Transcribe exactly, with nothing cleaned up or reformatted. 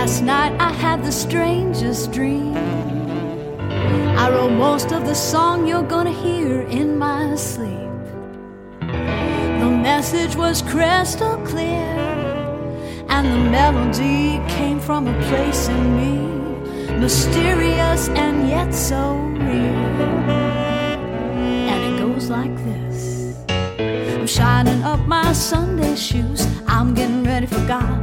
Last night I had the strangest dream. I wrote most of the song you're gonna hear in my sleep. The message was crystal clear, and the melody came from a place in me, mysterious and yet so real. And it goes like this. I'm shining up my Sunday shoes, I'm getting ready for God.